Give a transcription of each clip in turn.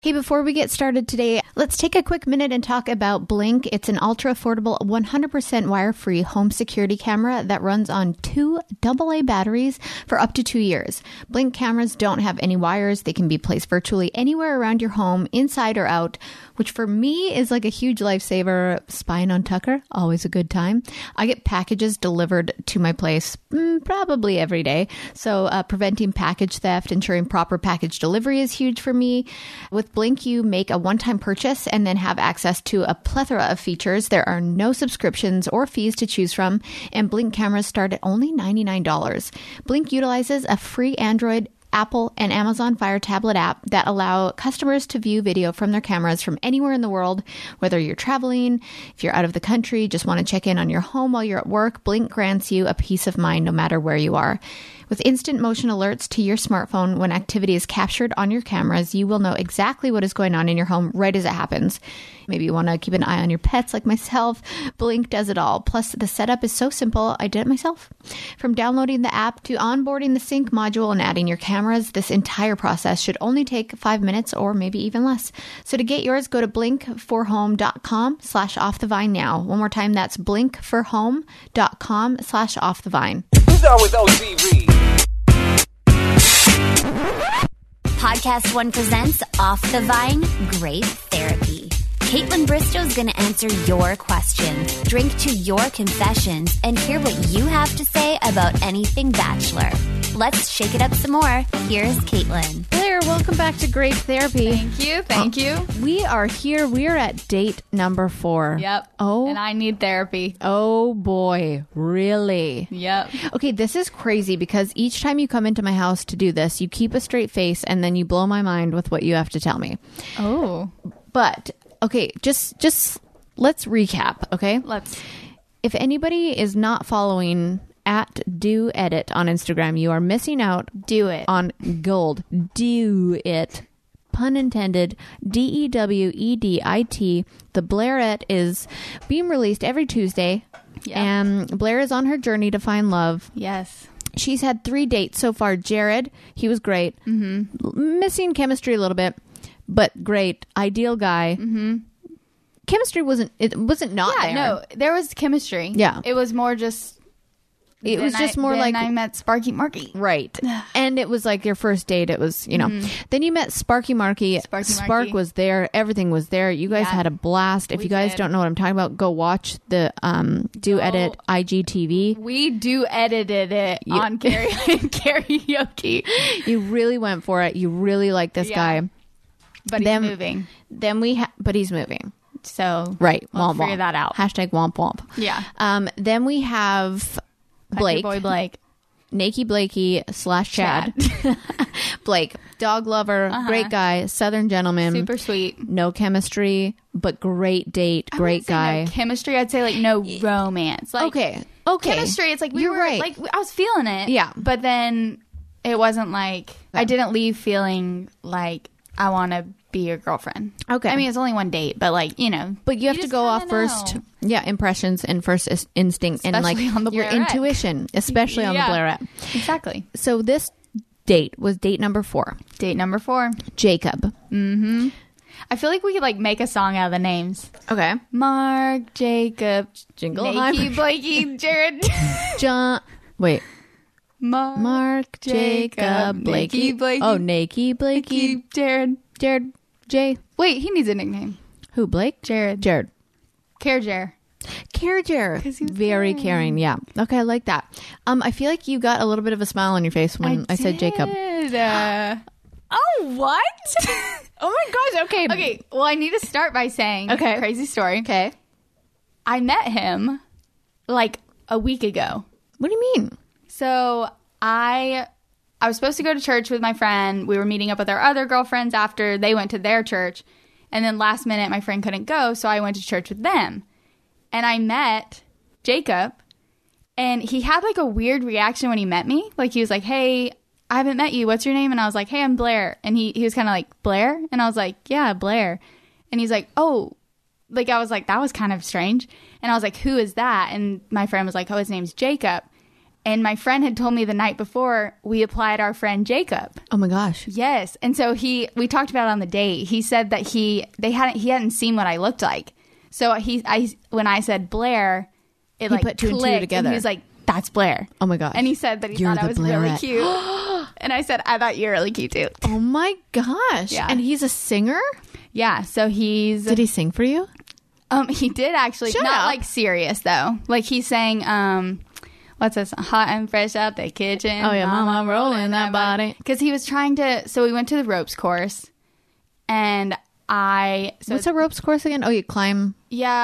Hey, before we get started today, let's take a quick minute and talk about Blink. It's an ultra-affordable, 100% wire-free home security camera that runs on 2 AA batteries for up to 2 years. Blink cameras don't have any wires. They can be placed virtually anywhere around your home, inside or out, which for me is like a huge lifesaver. Spying on Tucker, always a good time. I get packages delivered to my place probably every day. So preventing package theft, ensuring proper package delivery is huge for me. With Blink, you make a one-time purchase and then have access to a plethora of features. There are no subscriptions or fees to choose from, and Blink cameras start at only $99. Blink utilizes a free Android, Apple, and Amazon Fire tablet app that allow customers to view video from their cameras from anywhere in the world, whether you're traveling, if you're out of the country, just want to check in on your home while you're at work. Blink grants you a peace of mind no matter where you are. With instant motion alerts to your smartphone when activity is captured on your cameras, you will know exactly what is going on in your home right as it happens. Maybe you want to keep an eye on your pets like myself. Blink does it all. Plus, the setup is so simple, I did it myself. From downloading the app to onboarding the sync module and adding your cameras, this entire process should only take 5 minutes or maybe even less. So to get yours, go to blinkforhome.com/offthevine now. One more time, that's blinkforhome.com/offthevine. Who's on with OTV? Podcast One presents Off the Vine Great Therapy. Caitlin Bristow's going to answer your questions, drink to your confessions, and hear what you have to say about anything Bachelor. Let's shake it up some more. Here's Caitlin. Blair, welcome back to Great Therapy. Thank you. We are here. We are at date number 4. Yep. Oh. And I need therapy. Oh boy, really? Yep. Okay, this is crazy because each time you come into my house to do this, you keep a straight face and then you blow my mind with what you have to tell me. Oh. But, okay, just let's recap, okay? Let's. If anybody is not following at Do Edit on Instagram, you are missing out. Do it. On gold. Do it. Pun intended. DEWEDIT. The Blairette is being released every Tuesday. Yep. And Blair is on her journey to find love. Yes. She's had 3 dates so far. Jared, he was great. Mm-hmm. Missing chemistry a little bit, but great. Ideal guy. Mm-hmm. Chemistry wasn't not there. No, there was chemistry. Yeah. It was more just. It was just more then like I met Sparky Marky. Right. And it was like your first date. It was, you know. Then you met Sparky Marky. Spark was there. Everything was there. You guys had a blast. If you guys don't know what I'm talking about, go watch the Do Edit IGTV. We do edited it on karaoke. You really went for it. You really like this guy. But he's moving. Then but he's moving. So right. We'll womp figure womp. that out. Hashtag womp womp. Yeah. Then we have Blake. Boy Blake. Nakey Blakey /Chad. Blake, dog lover, great guy, Southern gentleman. Super sweet. No chemistry, but great date, great guy. No chemistry, I'd say like no romance. Like, okay. Chemistry, it's like we You're were right. like I was feeling it. Yeah. But then it wasn't like I didn't leave feeling like I want to be your girlfriend. Okay. I mean, it's only one date, but like, you know. But you have to just go off kinda first. know. Yeah, impressions and first instinct and like Especially on the your Blairette. intuition, especially on the Blairette. Exactly. So this date was date number 4. Date number 4. Jacob. Mm-hmm. I feel like we could like make a song out of the names. Okay. Mark, Jacob, Jingleheimer. Nakey, Blakey, Jared. John. Wait. Mark, Jacob, Blakey. Blakey. Oh, Nakey, Blakey. Jared. Jay. Wait, he needs a nickname. Who, Blake? Jared. Care Jer. Care. Very caring. Yeah. Okay, I like that. I feel like you got a little bit of a smile on your face when I said Jacob. Oh, what? Oh my gosh. Okay. Okay. Well, I need to start by saying Okay. crazy story. Okay. I met him like a week ago. What do you mean? So I was supposed to go to church with my friend. We were meeting up with our other girlfriends after they went to their church. And then last minute, my friend couldn't go, so I went to church with them. And I met Jacob, and he had like a weird reaction when he met me. Like he was like, "Hey, I haven't met you. What's your name?" And I was like, "Hey, I'm Blair." And he was kind of like, "Blair?" And I was like, "Yeah, Blair." And he's like, "Oh." Like I was like, that was kind of strange. And I was like, "Who is that?" And my friend was like, "Oh, his name's Jacob." And my friend had told me the night before we applied our friend Jacob. Oh my gosh. Yes. And so we talked about it on the date. He said that he hadn't seen what I looked like. So when I said Blair, it He like put two and two clicked, together. and he was like, "That's Blair." Oh my gosh. And he said that he You're thought I the was really Blairette. cute. And I said, "I thought you were really cute too." Oh my gosh. Yeah. And he's a singer? Yeah. So Did he sing for you? he did actually. Shut Not up. like serious though. Like he sang what's this? Hot and fresh out the kitchen. Oh yeah, Mama rolling that body. Because he was trying to. So we went to the ropes course, and What's a ropes course again? Oh, you climb.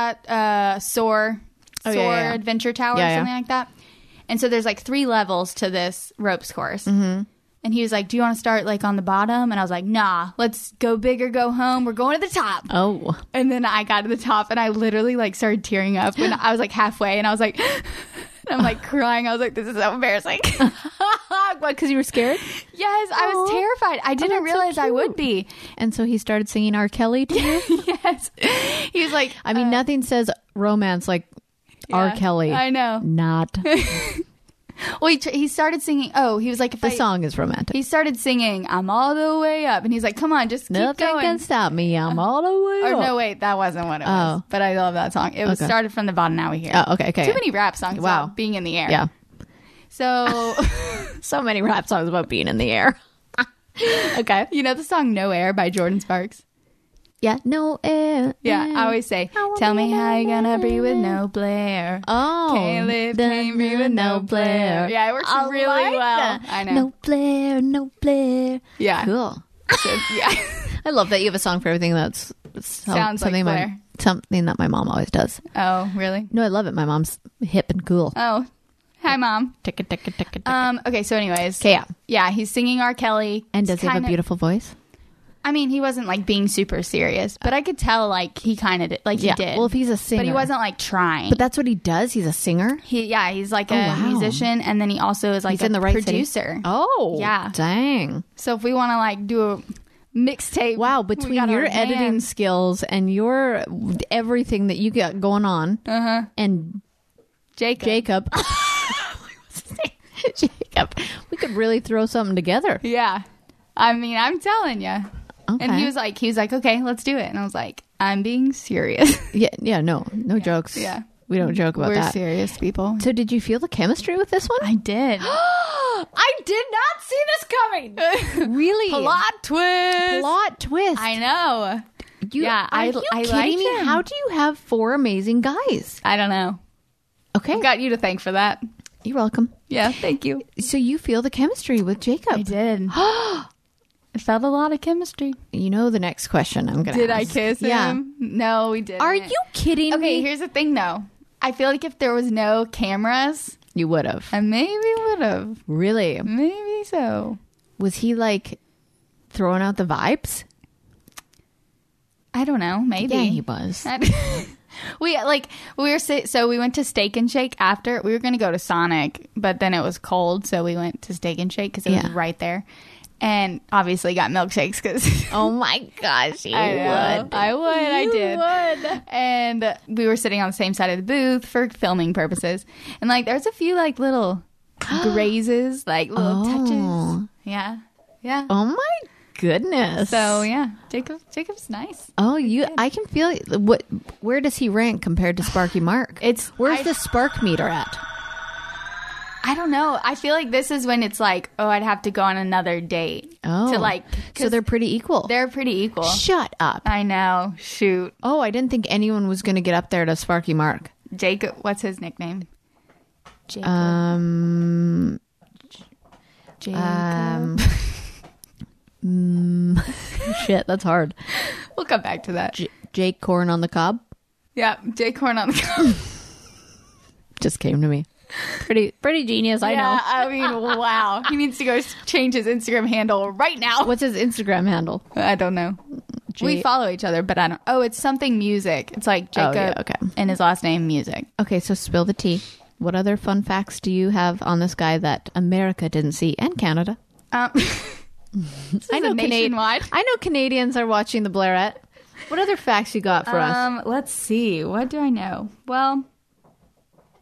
Soar Oh, yeah. Adventure Tower, Yeah, or yeah. something like that. And so there's like 3 levels to this ropes course. Mm-hmm. And he was like, "Do you want to start like on the bottom?" And I was like, "Nah, let's go big or go home. We're going to the top." Oh. And then I got to the top, and I literally like started tearing up. And I was like halfway, and I was like, and I'm like crying. I was like, "This is so embarrassing." What, because you were scared? Yes, I was Aw. terrified. I didn't that's so realize I would cute. be. And so he started singing R. Kelly to you? Yes, he was like, I mean, nothing says romance like R. yeah, Kelly. I know. Not. Well, he started singing. Oh, he was like, The song is romantic. He started singing, "I'm all the way up," and he's like, "Come on, just keep Nothing going." can stop me. I'm all the way Or up. no, wait, that wasn't what it was. Oh. But I love that song. It was Okay. started from the bottom. Now we hear. Oh, okay. Too many rap songs. Wow. About being in the air. Yeah. So, So many rap songs about being in the air. Okay. you know the song "No Air" by Jordan Sparks. Yeah. No air. Yeah, I always say, "Tell me how you gonna breathe with no Blair." Oh. Can't live, can't breathe with no Blair. Yeah, it works really well. that. I know. No Blair, no Blair. Yeah. Cool. So, yeah. I love that you have a song for everything that's Sounds like something Blair. something that my mom always does. Oh, really? No, I love it. My mom's hip and cool. Oh, hi, Mom. Tick it, tick it, tick it, tick it. Okay, so anyways. Okay, yeah. Yeah, he's singing R. Kelly. And does It's he have a kinda- beautiful voice? I mean, he wasn't like being super serious, but I could tell like he kind of did. Like he did. Well, if he's a singer. but he wasn't like trying. But that's what he does. He's a singer. He's like Oh, a wow. musician, and then he also is like He's a in the right producer. city. Oh. Yeah. Dang. So if we want to like do a mixtape, Wow. we Between got your our editing hands. skills and your everything that you got going on and Jacob. Jacob, we could really throw something together. Yeah, I mean, I'm telling you. Okay. And he was like, okay, let's do it. And I was like, I'm being serious. Yeah, no jokes. Yeah. We don't joke about We're that. serious people. So did you feel the chemistry with this one? I did. I did not see this coming. Really? Plot twist. Plot twist. I know. Yeah, Are you I kidding liked me? him. How do you have 4 amazing guys? I don't know. Okay. I've got you to thank for that. You're welcome. Yeah, thank you. So you feel the chemistry with Jacob. I did. I felt a lot of chemistry. You know the next question I'm going to Did ask. I kiss him? Yeah. No, we didn't. Are you kidding me? Okay, here's the thing though. I feel like if there was no cameras, You would have. I maybe would have. Really? Maybe so. Was he like throwing out the vibes? I don't know. Maybe. Yeah, he was. we went to Steak and Shake after. We were going to go to Sonic, but then it was cold, so we went to Steak and Shake because it was Yeah. right there. And obviously got milkshakes because Oh my gosh, you I know. would. I You did. would. And we were sitting on the same side of the booth for filming purposes. And like there's a few like little grazes, like little touches. Yeah. Yeah. Oh my goodness. So yeah, Jacob's nice. Oh, I can feel what. Where does he rank compared to Sparky Mark? Where's the spark meter at? I don't know. I feel like this is when it's like, oh, I'd have to go on another date. Oh, To like, so they're pretty equal. they're pretty equal. Shut up. I know. Shoot. Oh, I didn't think anyone was going to get up there to Sparky Mark. Jacob, what's his nickname? Jacob. Jacob. Shit, that's hard. We'll come back to that. Jake Corn on the Cob Yeah, Jake Horn on the cover. just came to me. Pretty genius. I know. I mean, wow. He needs to go change his Instagram handle right now. What's his Instagram handle? I don't know. We follow each other, but I don't. Oh, it's something music. It's like Jacob yeah, okay. and his last name music. Okay, so spill the tea. What other fun facts do you have on this guy that America didn't see and Canada? I know nationwide. I know Canadians are watching the Blairette. What other facts you got for us? Let's see. What do I know? Well,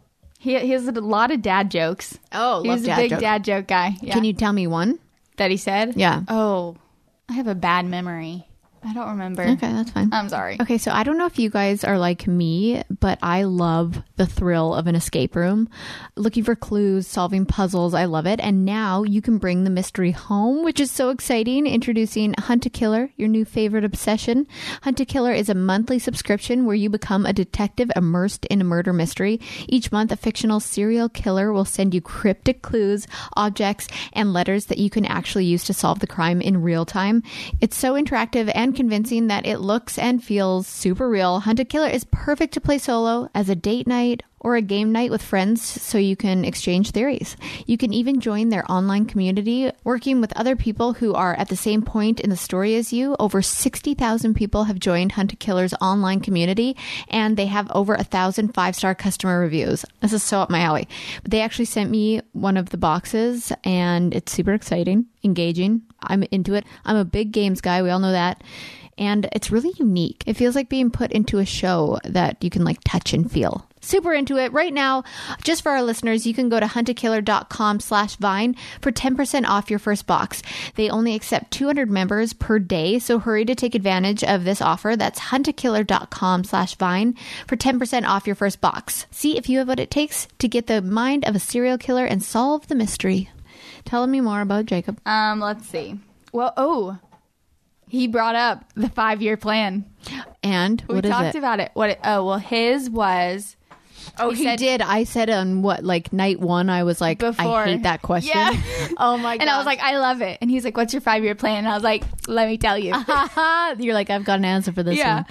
He has a lot of dad jokes. Oh, He's a big dad joke guy. Yeah. Can you tell me one? That he said? Yeah. Oh, I have a bad memory. I don't remember. Okay, that's fine. I'm sorry. Okay, so I don't know if you guys are like me, but I love the thrill of an escape room. Looking for clues, solving puzzles, I love it. And now you can bring the mystery home, which is so exciting. Introducing Hunt a Killer, your new favorite obsession. Hunt a Killer is a monthly subscription where you become a detective immersed in a murder mystery. Each month, a fictional serial killer will send you cryptic clues, objects, and letters that you can actually use to solve the crime in real time. It's so interactive and convincing that it looks and feels super real. Hunt a Killer is perfect to play solo, as a date night, or a game night with friends so you can exchange theories. You can even join their online community, working with other people who are at the same point in the story as you. Over 60,000 people have joined Hunt a Killer's online community, and they have over 1,000 5-star customer reviews. This is so up my alley. But they actually sent me one of the boxes, and it's super exciting, engaging. I'm into it. I'm a big games guy. We all know that. And it's really unique. It feels like being put into a show that you can like touch and feel. Super into it. Right now, just for our listeners, you can go to huntakiller.com/Vine for 10% off your first box. They only accept 200 members per day, so hurry to take advantage of this offer. That's huntakiller.com/Vine for 10% off your first box. See if you have what it takes to get the mind of a serial killer and solve the mystery. Tell me more about Jacob. Let's see. Well, he brought up the 5-year plan. And what is it? We talked about it. His was... Oh, he did. I said on night one, I was like, before. I hate that question. Yeah. Oh my God. And I was like, I love it. And he's like, what's your 5-year plan? And I was like, let me tell you. You're like, I've got an answer for this one.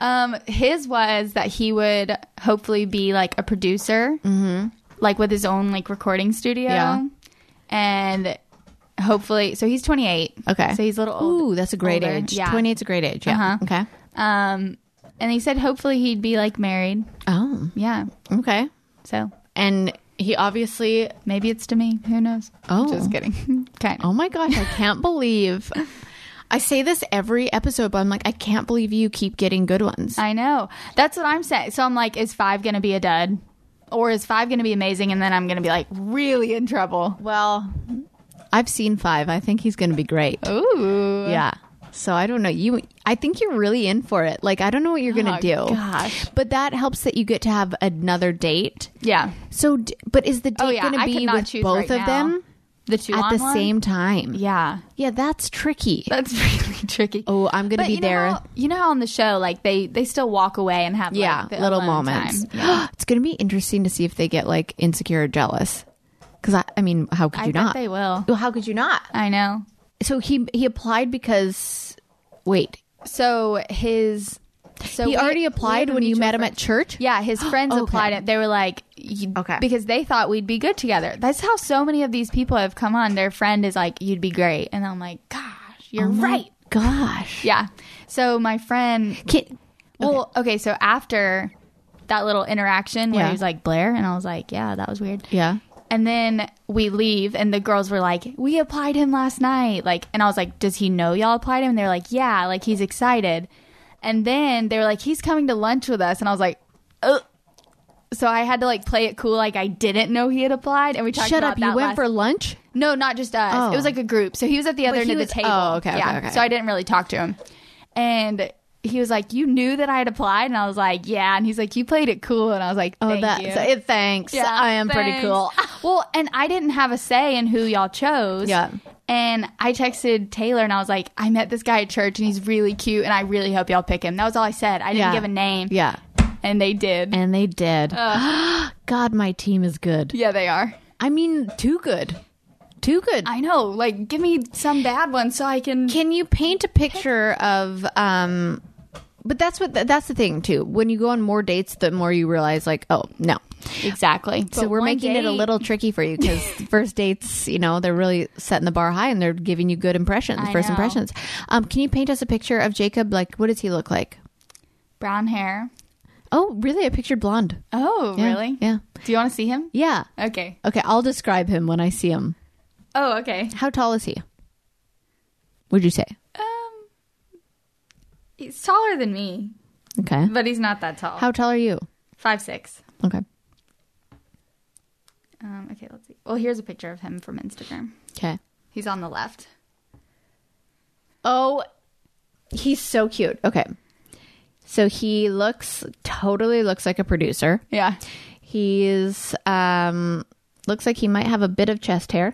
His was that he would hopefully be like a producer, like with his own like recording studio. Yeah. And hopefully, so he's 28. Okay. So he's a little old. Ooh, that's a great older. age. Yeah. 28's a great age. Yeah. Okay. And he said hopefully he'd be like married. Oh. Yeah. Okay. So. And he obviously... Maybe it's to me. Who knows? Oh. Just kidding. Okay. Oh my gosh, I can't believe... I say this every episode, but I'm like, I can't believe you keep getting good ones. I know. That's what I'm saying. So I'm like, is 5 going to be a dud? Or is 5 going to be amazing and then I'm going to be like really in trouble? Well, I've seen 5. I think he's going to be great. Ooh. Yeah. So I don't know. I think you're really in for it. Like, I don't know what you're going to do. Gosh. But that helps that you get to have another date. Yeah. So, but is the date going to I be could not with choose both right of now. them The two at the one? same time? Yeah. Yeah, that's tricky. That's really tricky. Oh, I'm going to be there. You know how on the show, like they still walk away and have like, the little alone moments. time. Yeah. It's going to be interesting to see if they get like insecure or jealous. Because I mean, how could you bet not? they will. Well, how could you not? I know. So he applied because So he already applied when you met him at church? Yeah, his friends Okay. applied it. They were like, because they thought we'd be good together. That's how so many of these people have come on. Their friend is like, you'd be great. And I'm like, gosh, you're right. Gosh. Yeah. So my friend, so after that little interaction where Yeah. he was like, Blair, and I was like, yeah, that was weird. Yeah. And then we leave, and the girls were like, we applied him last night. Like, and I was like, does he know y'all applied him? And they're like, yeah, like he's excited. And then they were like, he's coming to lunch with us. And I was like, ugh. So I had to like play it cool, like I didn't know he had applied. And we talked Shut about up. that You went for lunch? No, not just us. Oh. It was like a group. So he was at the other end of the table. Oh, okay, yeah. okay. So I didn't really talk to him. And he was like, you knew that I had applied? And I was like, yeah. And he's like, you played it cool. And I was like, thank you. Thanks. Yeah, I am pretty thanks. cool. Well, and I didn't have a say in who y'all chose. Yeah. And I texted Taylor and I was like, I met this guy at church and he's really cute and I really hope y'all pick him. That was all I said. I didn't give a name. Yeah. And they did. And they did. God, my team is good. Yeah, they are. I mean, too good. Too good. I know. Like, give me some bad ones so I can. Can you paint a picture of but that's the thing too. When you go on more dates, the more you realize like, oh, no. Exactly. So we're making it a little tricky for you because first dates, they're really setting the bar high and they're giving you good impressions, first impressions. Can you paint us a picture of Jacob? Like, what does he look like? Brown hair. Oh, really? I pictured blonde. Oh, Yeah, really? yeah. Do you want to see him? Yeah. Okay. Okay, I'll describe him when I see him. Oh, okay. How tall is he? Would you say? He's taller than me, Okay. but he's not that tall. How tall are you? 5'6". Okay. Okay, let's see. Well, here's a picture of him from Instagram. Okay. He's on the left. Oh, he's so cute. Okay. So he totally looks like a producer. Yeah. He's, looks like he might have a bit of chest hair.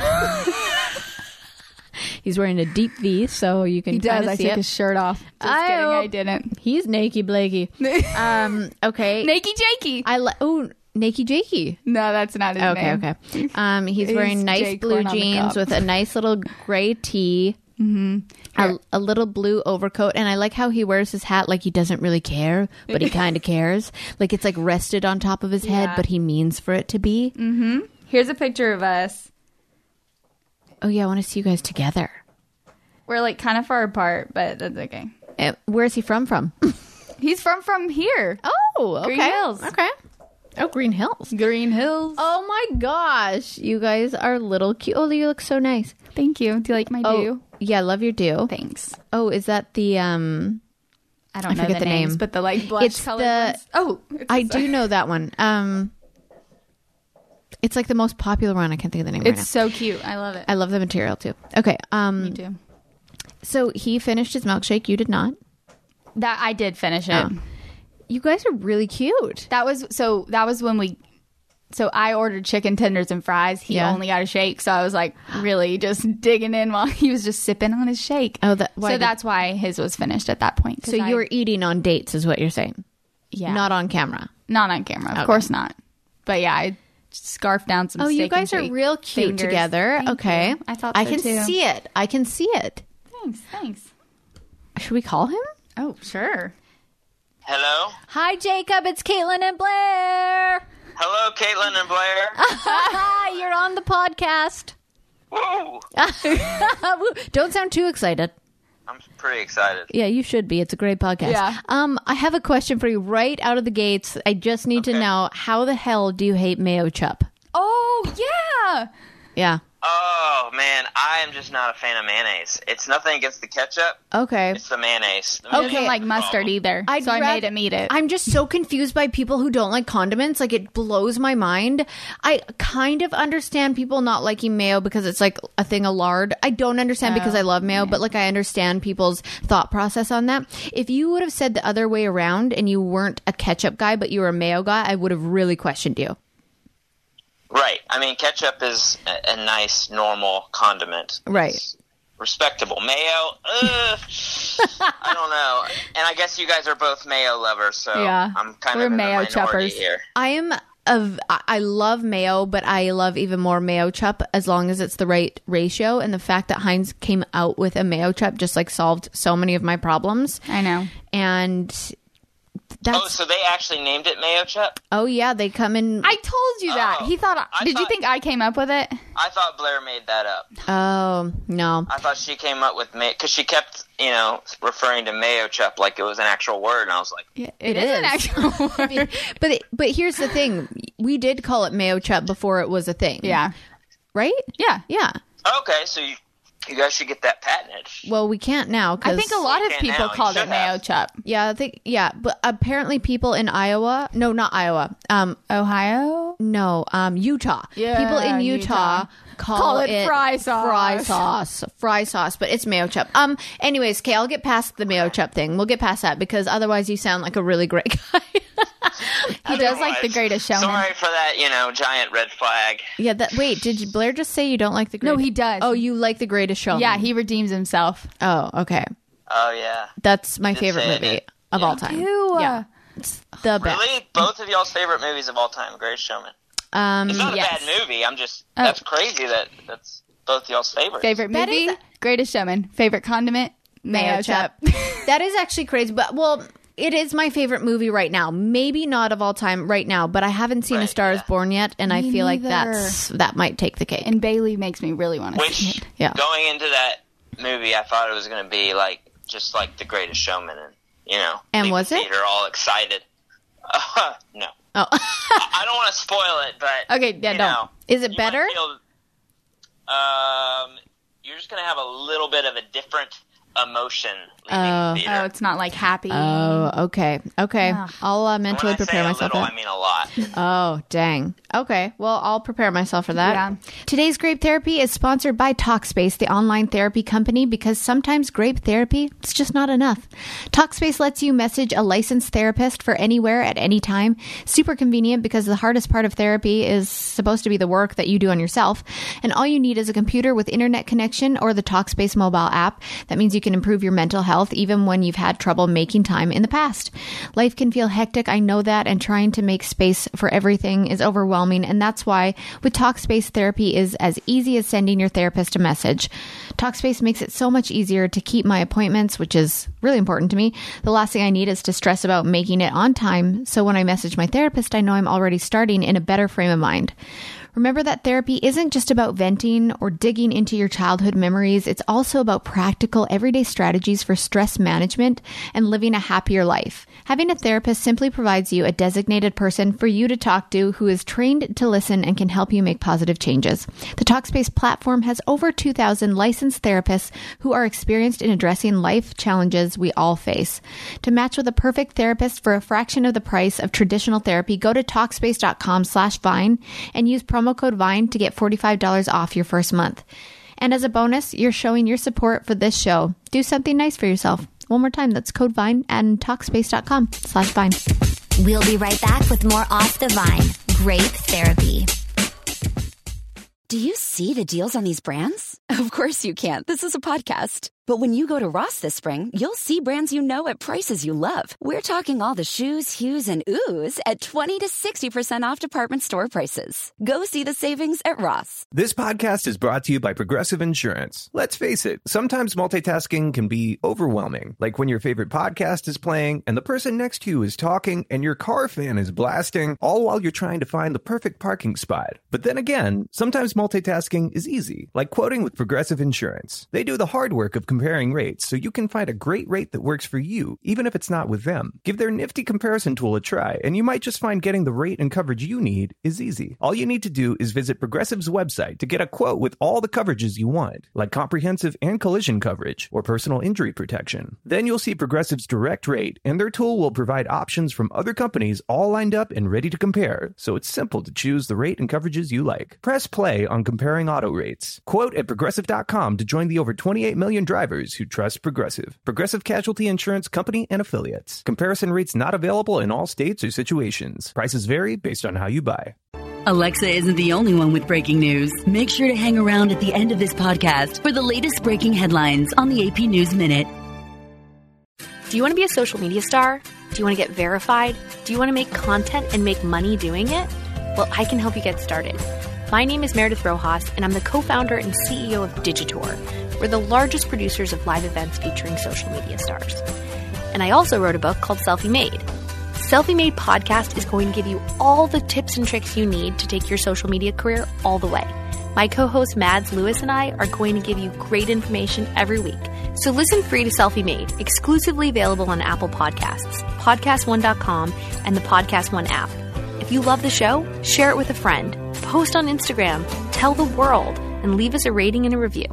He's wearing a deep V, so you can kind of see I took it. his shirt off. Just kidding, I didn't. He's naked Blakey. Okay. Nakey Jakey. Naked Jakey. No, that's not his name. Okay. He's wearing nice Jake blue Corn on the jeans cup. with a nice little gray tee. Mm-hmm. A little blue overcoat. And I like how he wears his hat like he doesn't really care, but he kind of cares. Like it's like rested on top of his head, but he means for it to be. Mm-hmm. Here's a picture of us. Oh, yeah. I want to see you guys together. We're like kind of far apart, but that's okay. Where's he from? He's from here. Oh, okay. Green Hills. Okay. Oh, Green Hills. Green Hills. Oh my gosh. You guys are little cute. Oh, you look so nice. Thank you. Do you like my do? Yeah, love your do. Thanks. Oh, is that the I don't know forget the names, name. but the like blush It's color the- ones. Oh, it's I this do one. know that one. It's like the most popular one. I can't think of the name right It's now. so cute. I love it. I love the material too. Okay. Me too. So he finished his milkshake. You did not. That I did finish it. Oh. You guys are really cute. That was when we. So I ordered chicken tenders and fries. He Yeah. only got a shake, so I was like really just digging in while he was just sipping on his shake. Oh, That's why his was finished at that point. 'cause So you were eating on dates, is what you're saying? yeah, Not on camera. not on camera, of Okay. course not. But yeah, I scarfed down some. Oh, you steak guys and are shake real cute fingers. together. Thank Okay. you. I thought I so, can too. see it. I can see it. Thanks. Should we call him? Oh, sure. Hello? Hi, Jacob. It's Caitlin and Blair. Hello, Caitlin and Blair. You're on the podcast. Woo! Don't sound too excited. I'm pretty excited. Yeah, you should be. It's a great podcast. Yeah. I have a question for you right out of the gates. I just need to Okay. know, how the hell do you hate mayo chup? Oh yeah. Yeah. Oh, man, I am just not a fan of mayonnaise. It's nothing against the ketchup. Okay. It's the mayonnaise. The I mayonnaise don't is like the mustard problem. either, so I made him eat it. I'm just so confused by people who don't like condiments. Like, it blows my mind. I kind of understand people not liking mayo because it's like a thing of lard. I don't understand because I love mayo, but like I understand people's thought process on that. If you would have said the other way around and you weren't a ketchup guy, but you were a mayo guy, I would have really questioned you. Right. I mean, ketchup is a nice, normal condiment. Right. It's respectable. Mayo, I don't know. And I guess you guys are both mayo lovers, so Yeah. I'm kind We're of in the mayo minority choppers. here. I love mayo, but I love even more mayo chup as long as it's the right ratio. And the fact that Heinz came out with a mayo chup just like solved so many of my problems. I know. And that's Oh, so they actually named it mayo chup? oh yeah, they come in. I told you that. Oh, He thought. I Did you thought- think I came up with it? I thought Blair made that up. Oh no, I thought she came up with mayo, because she kept, referring to mayo chup like it was an actual word, and I was like, It is an actual word. but here's the thing: we did call it mayo chup before it was a thing. Yeah. right. Yeah. Yeah. okay, so you guys should get that patented. Well, we can't now. 'Cause, I think a lot of can't people now. You called it should mayo have. chup. Yeah, but apparently people in Iowa, no, not Iowa, Ohio? no, Utah. Yeah, People in Utah Utah. call it fry sauce. Fry sauce, but it's mayo chup. Anyways, okay, I'll get past the mayo chup thing. We'll get past that because otherwise you sound like a really great guy. He does like the Greatest Showman. Sorry for that, giant red flag. Yeah, wait, did Blair just say you don't like the Greatest? No, he does. Oh, you like the Greatest Showman. Yeah, he redeems himself. Oh, okay. Oh, yeah. That's my did favorite say movie it. of Yeah. all time. Ew. Yeah. It's the best. Really? Both of y'all's favorite movies of all time, Greatest Showman. It's not yes. a bad movie. I'm just, that's crazy that's both y'all's favorites. Favorite That movie? is- Greatest Showman. Favorite condiment? Mayo chup. That is actually crazy, but it is my favorite movie right now. Maybe not of all time right now, but I haven't seen A Right, Star Is yeah. Born yet, and I Me feel like neither. that might take the cake. And Bailey makes me really want to see Which, it. Yeah. going into that movie, I thought it was going to be just like The Greatest Showman, and And leave was the it? theater all excited. No, Oh, I don't want to spoil it, but Okay, yeah, you don't. know, is it you better? might feel, you're just going to have a little bit of a different emotion leaving theater. Oh, it's not like happy. Oh, okay. I'll mentally When I prepare say myself a little, for that. I mean a lot. Oh, dang. Okay. Well, I'll prepare myself for that. Yeah. Today's Grape Therapy is sponsored by Talkspace, the online therapy company, because sometimes grape therapy, it's just not enough. Talkspace lets you message a licensed therapist for anywhere at any time. Super convenient because the hardest part of therapy is supposed to be the work that you do on yourself. And all you need is a computer with internet connection or the Talkspace mobile app. That means you can improve your mental health even when you've had trouble making time in the past. Life can feel hectic, I know that, and trying to make space for everything is overwhelming. And that's why with Talkspace, therapy is as easy as sending your therapist a message. Talkspace makes it so much easier to keep my appointments, which is really important to me. The last thing I need is to stress about making it on time. So when I message my therapist, I know I'm already starting in a better frame of mind. Remember that therapy isn't just about venting or digging into your childhood memories. It's also about practical, everyday strategies for stress management and living a happier life. Having a therapist simply provides you a designated person for you to talk to who is trained to listen and can help you make positive changes. The Talkspace platform has over 2,000 licensed therapists who are experienced in addressing life challenges we all face. To match with a perfect therapist for a fraction of the price of traditional therapy, go to Talkspace.com/Vine and use promo code VINE to get $45 off your first month. And as a bonus, you're showing your support for this show. Do something nice for yourself. One more time, that's code VINE and Talkspace.com/Vine. We'll be right back with more Off the Vine. Grape Therapy. Do you see the deals on these brands? Of course you can. This is a podcast. But when you go to Ross this spring, you'll see brands you know at prices you love. We're talking all the shoes, hues, and oohs at 20 to 60% off department store prices. Go see the savings at Ross. This podcast is brought to you by Progressive Insurance. Let's face it, sometimes multitasking can be overwhelming. Like when your favorite podcast is playing and the person next to you is talking and your car fan is blasting, all while you're trying to find the perfect parking spot. But then again, sometimes multitasking is easy, like quoting with Progressive Insurance. They do the hard work of comparing rates so you can find a great rate that works for you, even if it's not with them. Give their nifty comparison tool a try, and you might just find getting the rate and coverage you need is easy. All you need to do is visit Progressive's website to get a quote with all the coverages you want, like comprehensive and collision coverage or personal injury protection. Then you'll see Progressive's direct rate, and their tool will provide options from other companies all lined up and ready to compare, so it's simple to choose the rate and coverages you like. Press play on comparing auto rates. Quote at Progressive.com to join the over 28 million drivers who trust Progressive. Progressive Casualty Insurance Company and Affiliates. Comparison rates not available in all states or situations. Prices vary based on how you buy. Alexa isn't the only one with breaking news. Make sure to hang around at the end of this podcast for the latest breaking headlines on the AP News Minute. Do you want to be a social media star? Do you want to get verified? Do you want to make content and make money doing it? Well, I can help you get started. My name is Meredith Rojas, and I'm the co-founder and CEO of Digitor. We're the largest producers of live events featuring social media stars. And I also wrote a book called Selfie Made. Selfie Made podcast is going to give you all the tips and tricks you need to take your social media career all the way. My co-host Mads Lewis and I are going to give you great information every week. So listen free to Selfie Made, exclusively available on Apple Podcasts, PodcastOne.com, and the Podcast One app. If you love the show, share it with a friend, post on Instagram, tell the world, and leave us a rating and a review.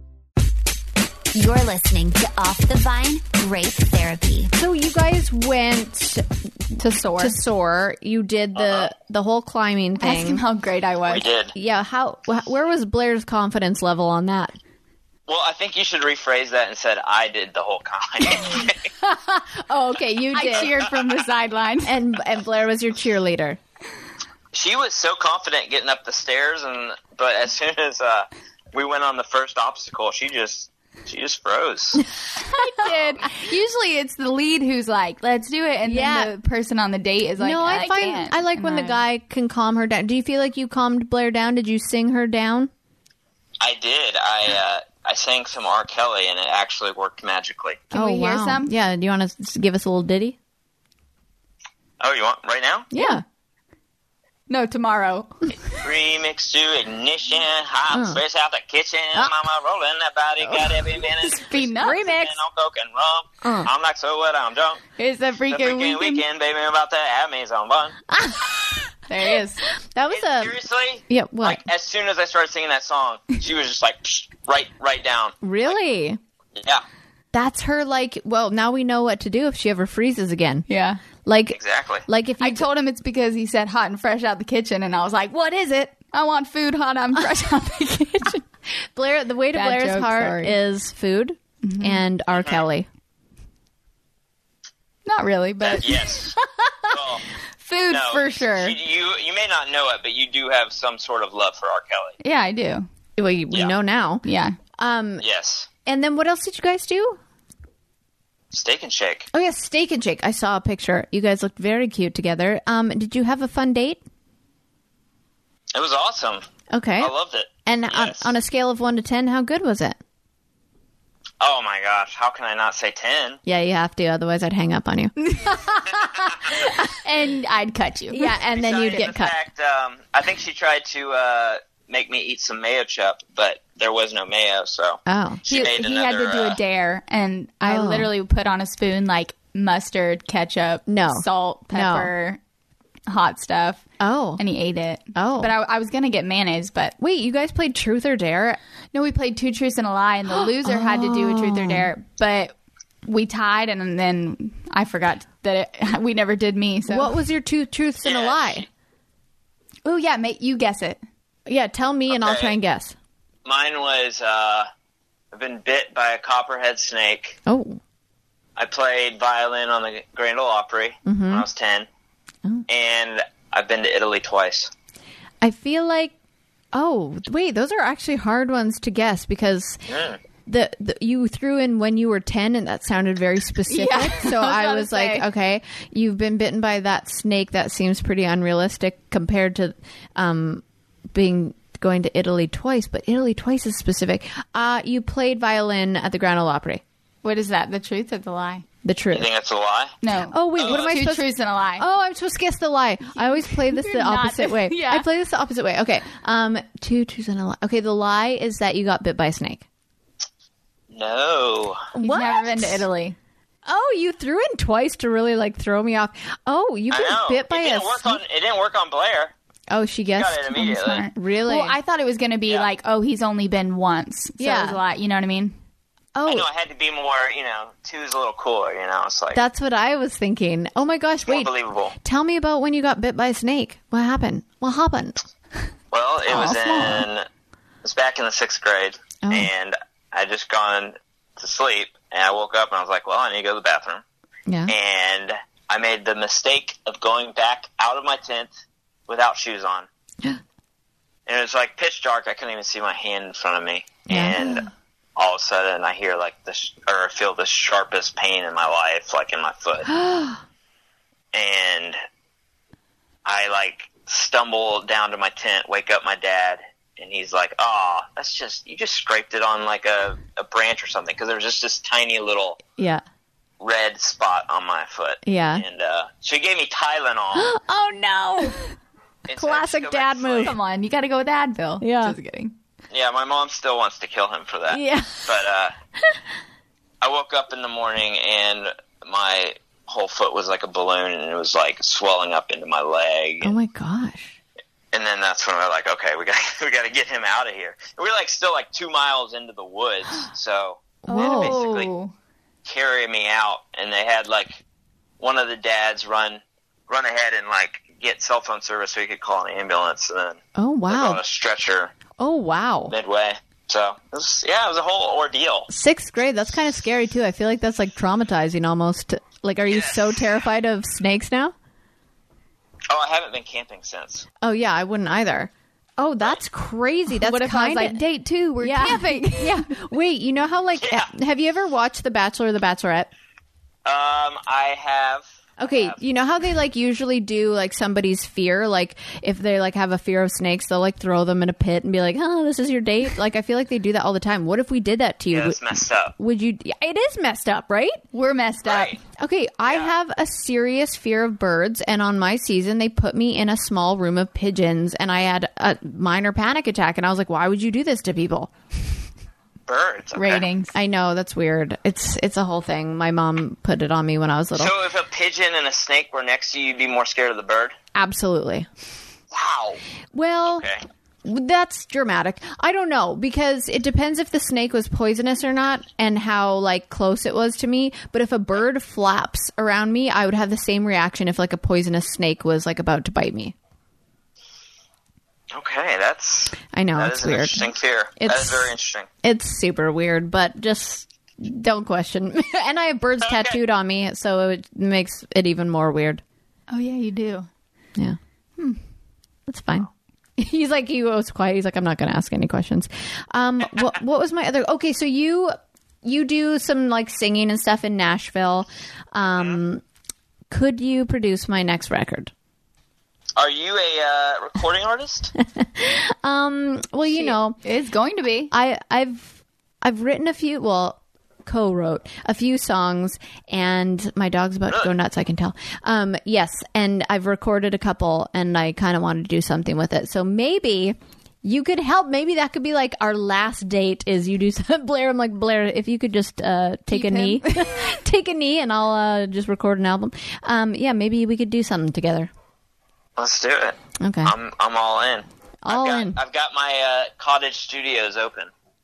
You're listening to Off the Vine Grape Therapy. So you guys went To soar. to soar. You did the whole climbing Ask him thing. how great I was. We did. Yeah, where was Blair's confidence level on that? Well, I think you should rephrase that and said I did the whole kind. Oh, okay, you did. I cheered from the sidelines. and Blair was your cheerleader. She was so confident getting up the stairs, but as soon as we went on the first obstacle, she just froze. I did. Usually it's the lead who's like, let's do it. And then the person on the date is like, No, I can't. like when the guy can calm her down. Do you feel like you calmed Blair down? Did you sing her down? I did. I sang some R. Kelly, and it actually worked magically. Can we hear some? Yeah, do you want to give us a little ditty? Oh, you want right now? Yeah. No, tomorrow. Remix to ignition, hot fresh out the kitchen. Mama rolling that body, got every minute. Be nuts. Remix. On coke and rum. I'm like, so what? I'm drunk. It's a The freaking weekend, baby, I'm about to have me some fun. There he is. That was Seriously? Yeah, what? Like, as soon as I started singing that song, she was just like, psh, right down. Really? Yeah. That's her, like, well, now we know what to do if she ever freezes again. Yeah. Like, Exactly. like if you I told him it's because he said hot and fresh out the kitchen, and I was like, what is it? I want food hot and fresh out the kitchen. Blair, the way to Bad Blair's joke, heart sorry. is food and R. Kelly. Not really, but Yes. Well, food no, for sure. You may not know it, but you do have some sort of love for R. Kelly. Yeah, I do. We Yeah. know now. Yeah. Yes. And then what else did you guys do? Steak and Shake. Oh, yeah, Steak and Shake. I saw a picture. You guys looked very cute together. Did you have a fun date? It was awesome. Okay. I loved it. And Yes. on a scale of 1 to 10, how good was it? Oh my gosh, how can I not say 10? Yeah, you have to. Otherwise, I'd hang up on you. And I'd cut you. Yeah, and then you'd Besides get the cut. fact, I think she tried to make me eat some mayo chup, but there was no mayo, so Oh. she made He had another. to do a dare, and I Oh. literally put on a spoon like mustard, ketchup, No. salt, pepper, hot stuff, Oh. and he ate it. Oh. But I was going to get mayonnaise, but Wait, you guys played Truth or Dare? no, we played 2 truths and a lie, and the loser had to do a truth or dare, but we tied, and then I forgot that we never did me. So What was your 2 truths and a Yeah. lie? Oh yeah, mate, you guess it. Yeah, tell me and I'll Okay. try and guess. Mine was I've been bit by a copperhead snake. Oh. I played violin on the Grand Ole Opry when I was 10. Oh. And I've been to Italy twice. I feel like, oh, wait, those are actually hard ones to guess because the you threw in when you were 10 and that sounded very specific. Yeah, So I I was was gonna like, say. okay, you've been bitten by that snake. That seems pretty unrealistic compared to going to Italy twice, but Italy twice is specific. You played violin at the Grand Ole Opry. What is that? The truth or the lie? The You truth. think that's a lie? No. Oh, wait, what am I 2 supposed to... truths and a lie. Oh, I'm supposed to guess the lie. I always play this the You're not. opposite way. Yeah. I play this the opposite way. Okay. 2 truths and a lie. Okay, the lie is that you got bit by a snake. No. You've What? never been to Italy. Oh, you threw in twice to really like throw me off. Oh, you I got know. bit by it a didn't work snake. it didn't work on Blair. Oh, she Got guessed. it immediately. Smart. Really? Well, I thought it was going to be Yeah. like, oh, he's only been once. So Yeah. it was a lot. You know what I mean? I know Oh, I had to be more, 2's a little cooler, It's like that's what I was thinking. Oh my gosh, more wait. believable. Tell me about when you got bit by a snake. What happened? What happened? Well, it was small. it was back in the 6th grade, Oh. and I just gone to sleep, and I woke up and I was like, well, I need to go to the bathroom. Yeah. And I made the mistake of going back out of my tent without shoes on. And it was like pitch dark. I couldn't even see my hand in front of me. Yeah. And all of a sudden I hear like or feel the sharpest pain in my life, like in my foot. And I like stumble down to my tent, wake up my dad, and he's like, "Oh, you just scraped it on like a branch or something," because there was just this tiny little Yeah. red spot on my foot. Yeah. And so he gave me Tylenol. Oh no. and said, Classic "Go back dad to move. sleep." Come on, you got to go with Advil. Yeah. Just kidding. Yeah, my mom still wants to kill him for that. Yeah. But I woke up in the morning and my whole foot was like a balloon and it was like swelling up into my leg. Oh my gosh. And then that's when we're like, okay, we got to get him out of here. And we're like still like 2 miles into the woods, so they had to basically Oh. carry me out. And they had like one of the dads run ahead and like get cell phone service so he could call an ambulance. And then Oh they brought wow. a stretcher Oh wow. midway. So it was a whole ordeal. 6th grade, that's kind of scary too. I feel like that's like traumatizing almost. Like, are you Yes. so terrified of snakes now? Oh, I haven't been camping since. Oh yeah, I wouldn't either. Oh, that's crazy. That's What if I was kind like, date 2, we're camping? Yeah. Wait, you know how like Yeah. have you ever watched The Bachelor or The Bachelorette? I have. Okay, you know how they like usually do like somebody's fear, like if they like have a fear of snakes, they'll like throw them in a pit and be like, "Oh, this is your date." Like I feel like they do that all the time. What if we did that to you? Yeah, it's messed up. Would you? Yeah, it is messed up, right? We're messed up. Right. Okay, I have a serious fear of birds, and on my season, they put me in a small room of pigeons, and I had a minor panic attack, and I was like, "Why would you do this to people?" Birds. Okay. Ratings. I know that's weird. It's a whole thing. My mom put it on me when I was little. So if a pigeon and a snake were next to you, you'd be more scared of the bird? Absolutely. Wow. Well, Okay. That's dramatic. I don't know, because it depends if the snake was poisonous or not and how like close it was to me. But if a bird flaps around me, I would have the same reaction if like a poisonous snake was like about to bite me. Okay, I know, that it's is weird. An interesting fear. That is very interesting. It's super weird, but just don't question. And I have birds tattooed on me, so it makes it even more weird. Oh yeah, you do. Yeah. That's fine. He's like, he was quiet. He's like, I'm not going to ask any questions. What was my other? Okay, so you do some like singing and stuff in Nashville. Could you produce my next record? Are you a recording artist? Well, you know, It's going to be. I've written a few. Well, co-wrote a few songs, and my dog's about to go nuts, I can tell. Yes, and I've recorded a couple, and I kind of wanted to do something with it. So maybe you could help. Maybe that could be like our last date is you do some. Blair, I'm like, Blair, if you could just take a knee, take a knee, and I'll just record an album. Yeah, maybe we could do something together. Let's do it. Okay. I'm all in. In. I've got my cottage studios open.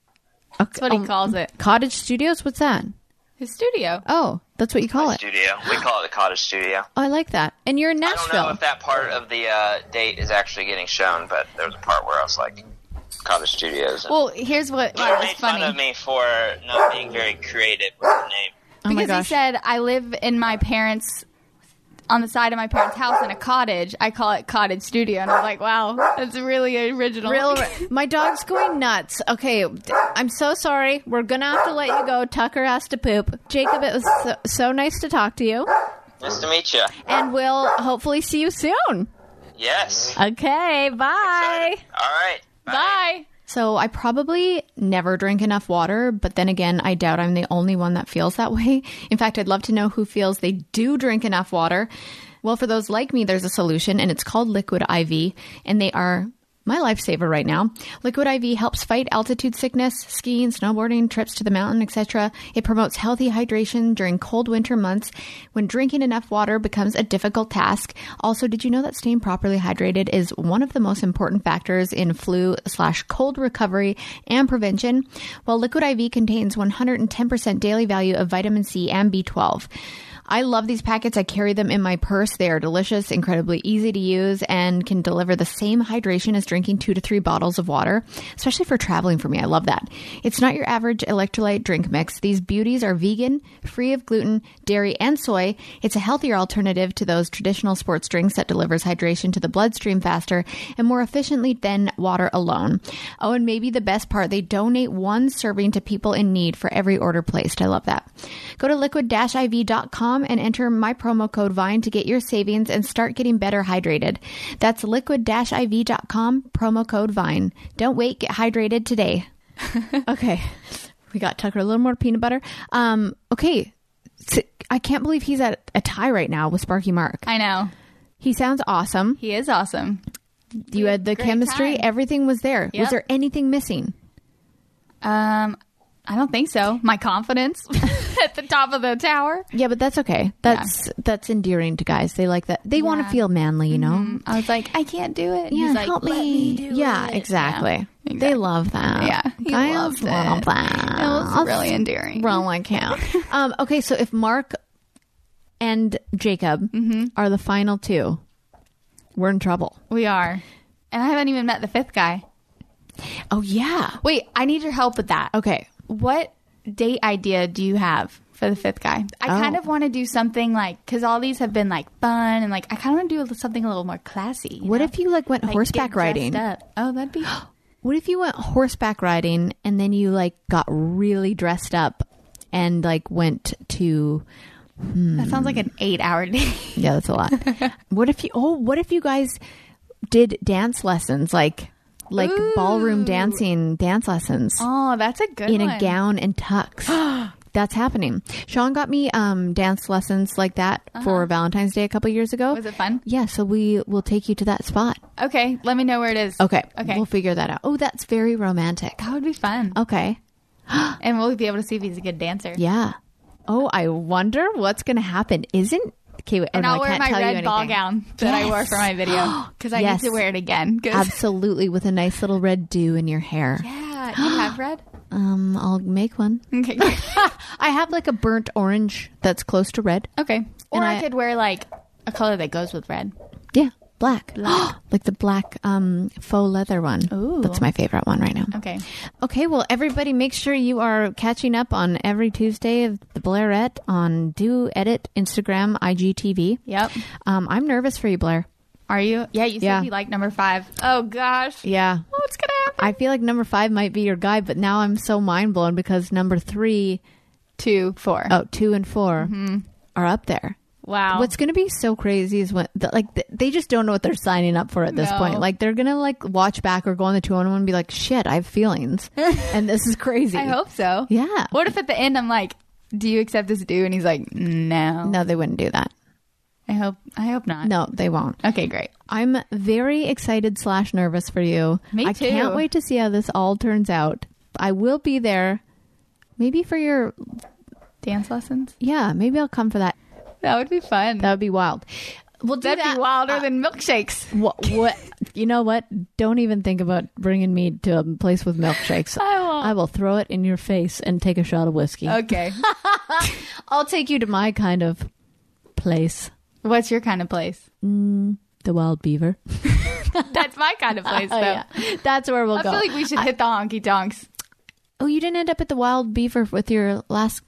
Okay. That's what he calls it. Cottage Studios? What's that? His studio. Oh, that's what you call it. Studio. We call it the cottage studio. Oh, I like that. And you're in I don't Nashville. know if that part of the date is actually getting shown, but there was a part where I was like, cottage studios. And Well, here's what they was made fun funny. of me for not being very creative with the name. Oh my Because he gosh. said, I live in my parents' on the side of my parents' house in a cottage. I call it Cottage Studio. And I'm like, wow, that's really original. My dog's going nuts. Okay, I'm so sorry. We're going to have to let you go. Tucker has to poop. Jacob, it was so nice to talk to you. Nice to meet you. And we'll hopefully see you soon. Yes. Okay, bye. Excited. All right. Bye. So I probably never drink enough water, but then again, I doubt I'm the only one that feels that way. In fact, I'd love to know who feels they do drink enough water. Well, for those like me, there's a solution, and it's called Liquid IV, and they are my lifesaver right now. Liquid IV helps fight altitude sickness, skiing, snowboarding, trips to the mountain, etc. It promotes healthy hydration during cold winter months when drinking enough water becomes a difficult task. Also, did you know that staying properly hydrated is one of the most important factors in flu/cold recovery and prevention? Well, Liquid IV contains 110% daily value of vitamin C and B12. I love these packets. I carry them in my purse. They are delicious, incredibly easy to use, and can deliver the same hydration as drinking 2 to 3 bottles of water, especially for traveling for me. I love that. It's not your average electrolyte drink mix. These beauties are vegan, free of gluten, dairy, and soy. It's a healthier alternative to those traditional sports drinks that delivers hydration to the bloodstream faster and more efficiently than water alone. Oh, and maybe the best part, they donate 1 serving to people in need for every order placed. I love that. Go to liquid-iv.com and enter my promo code VINE to get your savings and start getting better hydrated. That's liquid-iv.com, promo code VINE. Don't wait, get hydrated today. Okay. We got Tucker a little more peanut butter. Okay. So, I can't believe he's at a tie right now with Sparky Mark. I know. He sounds awesome. He is awesome. You had the Great chemistry. time. Everything was there. Yep. Was there anything missing? I don't think so. My confidence at the top of the tower. Yeah, but that's okay. That's endearing to guys. They like that. They want to feel manly, you know? I was like, I can't do it. Yeah, He's like, help let me. do Yeah, it. exactly. Yeah, exactly. They love that. Yeah, he Guys loved love it. that. It was really endearing. Really cute. Okay, so if Mark and Jacob are the final 2, we're in trouble. We are. And I haven't even met the 5th guy. Oh, yeah. Wait, I need your help with that. Okay. What date idea do you have for the 5th guy? I kind of want to do something like, because all these have been like fun and like, I kind of want to do something a little more classy. What if you like went Like, horseback get dressed riding? up. Oh, that'd be. What if you went horseback riding and then you like got really dressed up and like went to... That sounds like an 8-hour day. Yeah, that's a lot. What if you guys did dance lessons, like Ooh. ballroom dancing dance lessons Oh, that's a good in one. a gown and tux? That's happening. Sean got me dance lessons like that for Valentine's Day a couple years ago. Was it fun? Yeah, so we will take you to that spot. Okay, let me know where it is. Okay. Okay. We'll figure that out. Oh, that's very romantic. That would be fun. Okay. And we'll be able to see if he's a good dancer. Yeah. Oh, I wonder what's going to happen. wait. And I'll wear can't my tell you red ball anything. gown that I wore for my video because I Yes. need to wear it again. 'Cause- Absolutely, with a nice little red dew in your hair. Yeah, you have red? I'll make one. Okay. I have like a burnt orange that's close to red. Okay. Or And I could wear like a color that goes with red. Yeah, black. Like the black faux leather one. Ooh. That's my favorite one right now. Okay. Okay, well, everybody make sure you are catching up on every Tuesday of the Blairette on Do Edit, Instagram, IGTV. Yep. I'm nervous for you, Blair. Are you? Yeah, you said Yeah. you like number 5. Oh, gosh. Yeah. What's going to happen? I feel like number 5 might be your guy, but now I'm so mind blown because number 3, 2, 4. 2 and 4 are up there. Wow. What's going to be so crazy is when they just don't know what they're signing up for at this No. point. Like they're going to like watch back or go on the 2-on-1 and be like, shit, I have feelings. And this is crazy. I hope so. Yeah. What if at the end I'm like, do you accept this dude? And he's like, no. No, they wouldn't do that. I hope not. No, they won't. Okay, great. I'm very excited / nervous for you. Me I too. can't wait to see how this all turns out. I will be there. Maybe for your, Dance lessons? yeah, maybe I'll come for that. That would be fun. That would be wild. We'll do That'd that. be wilder than milkshakes. What? You know what? Don't even think about bringing me to a place with milkshakes. I won't. I will throw it in your face and take a shot of whiskey. Okay. I'll take you to my kind of place. What's your kind of place? The Wild Beaver. That's my kind of place, though. Yeah. That's where we'll I go. feel like we should hit the honky tonks. Oh, you didn't end up at the Wild Beaver with your last...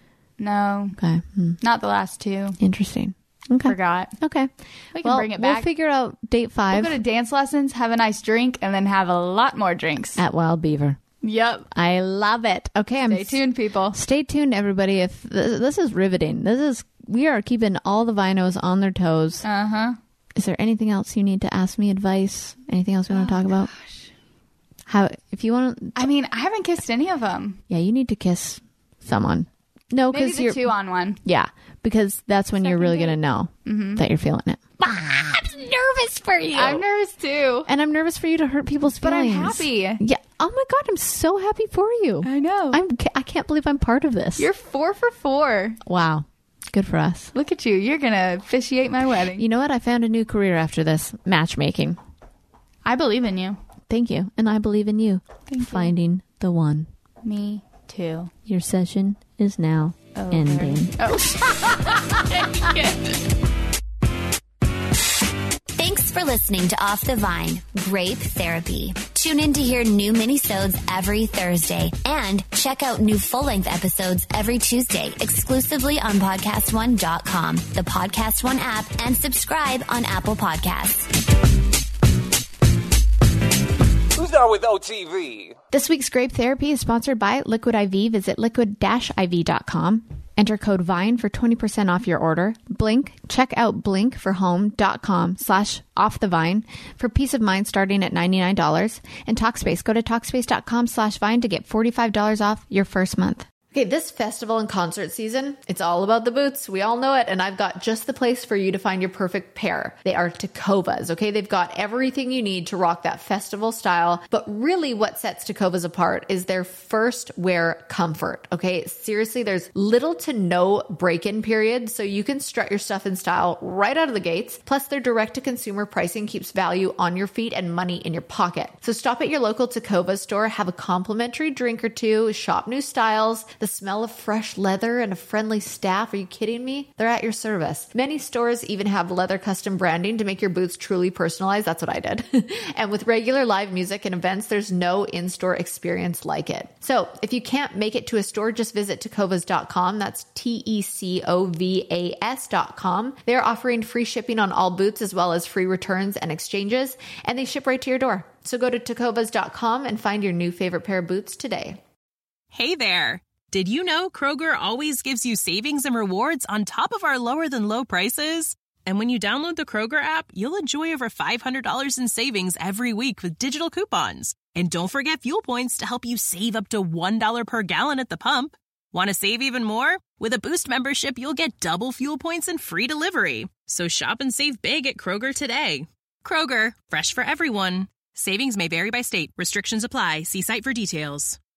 No, Okay. not the last 2. Interesting. Okay. Forgot. Okay. We can bring it back. We'll figure out date 5 We'll go to dance lessons, have a nice drink, and then have a lot more drinks. at Wild Beaver. Yep. I love it. Okay. Stay tuned, people. Stay tuned, everybody. If this is riveting. We are keeping all the Vinos on their toes. Uh-huh. Is there anything else you need to ask me? Advice? Anything else you want to talk about? How? If you want to, I mean, I haven't kissed any of them. yeah, you need to kiss someone. No, Maybe because the you're 2-on-1. yeah, because that's when you're really gonna know that you're feeling it. I'm nervous for you. I'm nervous too. And I'm nervous for you to hurt people's But I'm feelings. happy. Yeah. Oh my god, I'm so happy for you. I know. I can't believe I'm part of this. You're 4 for 4. Wow. Good for us. Look at you. You're going to officiate my wedding. You know what? I found a new career after this. Matchmaking. I believe in you. Thank you. And I believe in you. Thank you. Finding the one. Me too. Your session is now ending. Thanks for listening to Off the Vine, Grape Therapy. Tune in to hear new minisodes every Thursday and check out new full-length episodes every Tuesday exclusively on PodcastOne.com, the Podcast One app, and subscribe on Apple Podcasts. Who's down with OTV? This week's Grape Therapy is sponsored by Liquid IV. Visit liquid-iv.com. Enter code VINE for 20% off your order. Blink. Check out blinkforhome.com/offthevine for peace of mind starting at $99. And Talkspace. Go to Talkspace.com/vine to get $45 off your first month. Okay, this festival and concert season, it's all about the boots. We all know it. And I've got just the place for you to find your perfect pair. They are Tecovas, okay? They've got everything you need to rock that festival style. But really what sets Tecovas apart is their first wear comfort, okay? Seriously, there's little to no break-in period, so you can strut your stuff in style right out of the gates. Plus, their direct-to-consumer pricing keeps value on your feet and money in your pocket. So stop at your local Tecovas store, have a complimentary drink or two, shop new styles, the smell of fresh leather and a friendly staff. Are you kidding me? They're at your service. Many stores even have leather custom branding to make your boots truly personalized. That's what I did. And with regular live music and events, there's no in-store experience like it. So if you can't make it to a store, just visit tecovas.com. That's TECOVAS.com. They're offering free shipping on all boots as well as free returns and exchanges, and they ship right to your door. So go to tecovas.com and find your new favorite pair of boots today. Hey there. Did you know Kroger always gives you savings and rewards on top of our lower than low prices? And when you download the Kroger app, you'll enjoy over $500 in savings every week with digital coupons. And don't forget fuel points to help you save up to $1 per gallon at the pump. Want to save even more? With a Boost membership, you'll get double fuel points and free delivery. So shop and save big at Kroger today. Kroger, fresh for everyone. Savings may vary by state. Restrictions apply. See site for details.